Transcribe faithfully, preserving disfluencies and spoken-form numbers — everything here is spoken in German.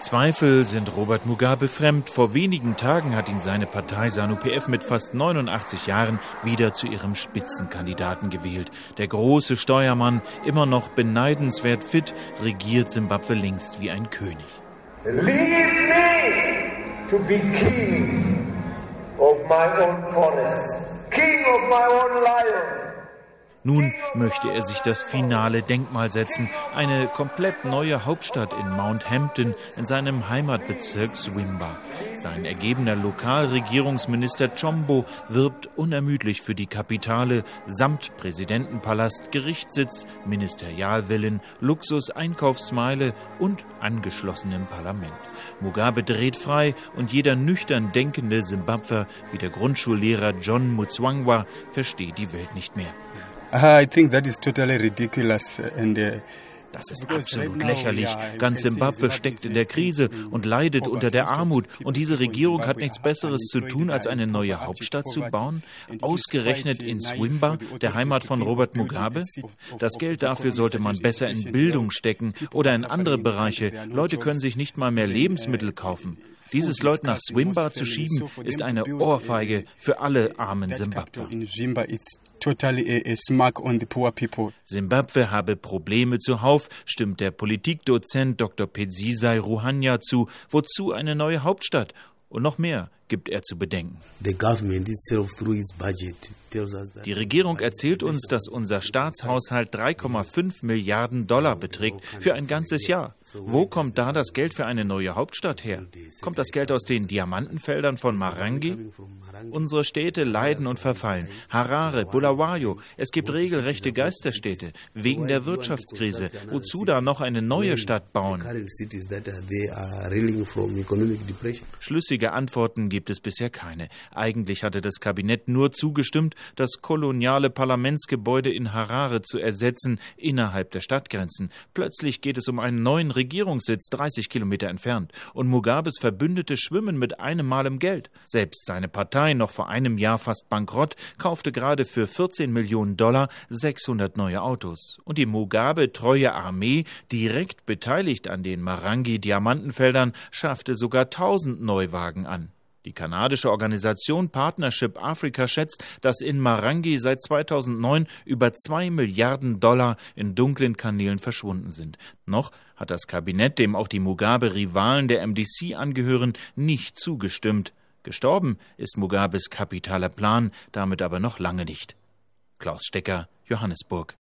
Zweifel sind Robert Mugabe fremd. Vor wenigen Tagen hat ihn seine Partei ZANU-P F mit fast neunundachtzig Jahren wieder zu ihrem Spitzenkandidaten gewählt. Der große Steuermann, immer noch beneidenswert fit, regiert Simbabwe längst wie ein König. Leave me to be king of my own forests, king of my own lions. Nun möchte er sich das finale Denkmal setzen, eine komplett neue Hauptstadt in Mount Hampton in seinem Heimatbezirk Swimba. Sein ergebener Lokalregierungsminister Chombo wirbt unermüdlich für die Kapitale samt Präsidentenpalast, Gerichtssitz, Ministerialvillen, Luxus-Einkaufsmeile und angeschlossenem Parlament. Mugabe dreht frei und jeder nüchtern denkende Simbabwer wie der Grundschullehrer John Mutswangwa versteht die Welt nicht mehr. I think that is totally ridiculous and uh Das ist absolut lächerlich. Ganz Simbabwe steckt in der Krise und leidet unter der Armut. Und diese Regierung hat nichts Besseres zu tun, als eine neue Hauptstadt zu bauen? Ausgerechnet in Swimba, der Heimat von Robert Mugabe? Das Geld dafür sollte man besser in Bildung stecken oder in andere Bereiche. Leute können sich nicht mal mehr Lebensmittel kaufen. Dieses Leute nach Swimba zu schieben, ist eine Ohrfeige für alle armen Simbabwer. Simbabwe habe Probleme zuhauf, stimmt der Politikdozent Doktor Pedzisai Ruhanya zu. Wozu eine neue Hauptstadt? Und noch mehr gibt er zu bedenken. Die Regierung erzählt uns, dass unser Staatshaushalt drei Komma fünf Milliarden Dollar beträgt für ein ganzes Jahr. Wo kommt da das Geld für eine neue Hauptstadt her? Kommt das Geld aus den Diamantenfeldern von Marangi? Unsere Städte leiden und verfallen. Harare, Bulawayo, es gibt regelrechte Geisterstädte wegen der Wirtschaftskrise. Wozu da noch eine neue Stadt bauen? Schlüssige Antworten gibt es bisher keine. Eigentlich hatte das Kabinett nur zugestimmt, das koloniale Parlamentsgebäude in Harare zu ersetzen, innerhalb der Stadtgrenzen. Plötzlich geht es um einen neuen Regierungssitz, dreißig Kilometer entfernt. Und Mugabes Verbündete schwimmen mit einem Mal im Geld. Selbst seine Partei, noch vor einem Jahr fast bankrott, kaufte gerade für vierzehn Millionen Dollar sechshundert neue Autos. Und die Mugabe-treue Armee, direkt beteiligt an den Marangi-Diamantenfeldern, schaffte sogar tausend Neuwagen an. Die kanadische Organisation Partnership Africa schätzt, dass in Marangi seit zweitausendneun über zwei Milliarden Dollar in dunklen Kanälen verschwunden sind. Noch hat das Kabinett, dem auch die Mugabe-Rivalen der M D C angehören, nicht zugestimmt. Gestorben ist Mugabes kapitaler Plan, damit aber noch lange nicht. Klaus Stecker, Johannesburg.